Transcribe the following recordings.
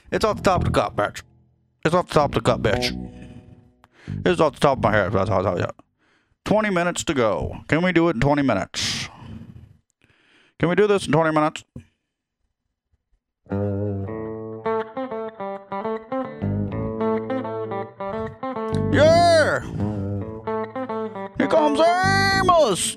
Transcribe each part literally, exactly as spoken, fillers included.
It's off the top of the cup, bitch. It's off the top of the cup, bitch. It's off the top of my head. That's how I tell you. twenty minutes to go. Can we do it in twenty minutes? Can we do this in twenty minutes? Yeah! Here comes Amos!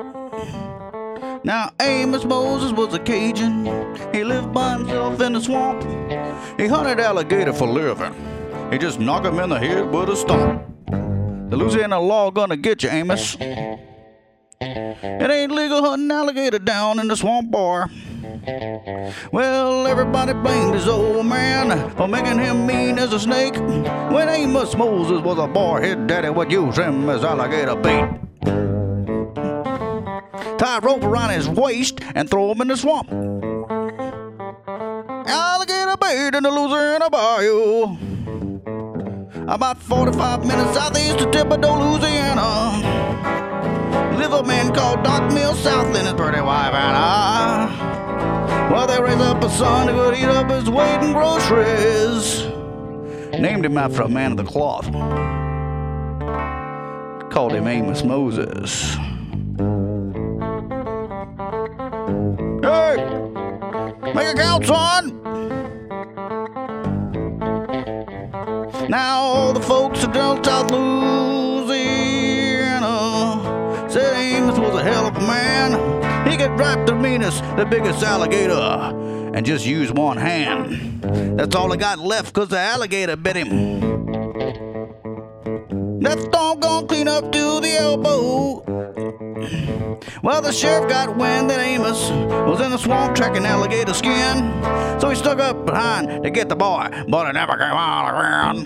Now, Amos Moses was a Cajun. He lived by himself in the swamp. He hunted alligator for living. He just knocked him in the head with a stump. The Louisiana law gonna get you, Amos. It ain't legal hunting alligator down in the swamp bar. Well, everybody blamed his old man for making him mean as a snake. When Amos Moses was a boy, his daddy would use him as alligator bait. Tie a rope around his waist and throw him in the swamp. Alligator bait in the Louisiana bayou. About forty-five minutes southeast of Thibodaux, Louisiana. Live a man called Doc Mill South and his pretty wife Anna. Well, they raised up a son who could eat up his weight in groceries. Named him after a man of the cloth. Called him Amos Moses. Hey! Make it count, son! Now all the folks of down South Louisiana said Amos was a hell of a man. He could drive the meanest, the biggest alligator, and just use one hand. That's all he got left because the alligator bit him. That storm gonna clean up to the elbow. Well, the sheriff got wind that Amos was in the swamp tracking alligator skin. So he stuck up behind to get the boy, but it never came out of the ground.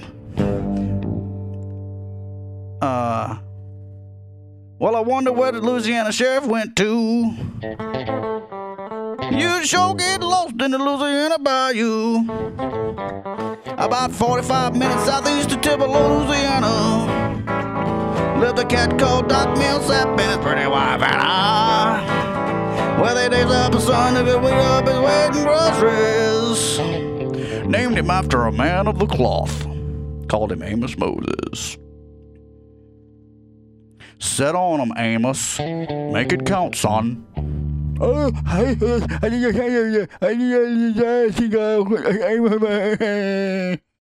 Uh, well, I wonder where the Louisiana sheriff went to. You sure get lost in the Louisiana bayou. About forty-five minutes southeast of Thibodaux, Louisiana. Lived a cat called Doc Millsap and his pretty wife Anna. Well, they days up a son who could wake up his weight in groceries. Named him after a man of the cloth. Called him Amos Moses. Set on him, Amos. Make it count, son. Oh, I think I think I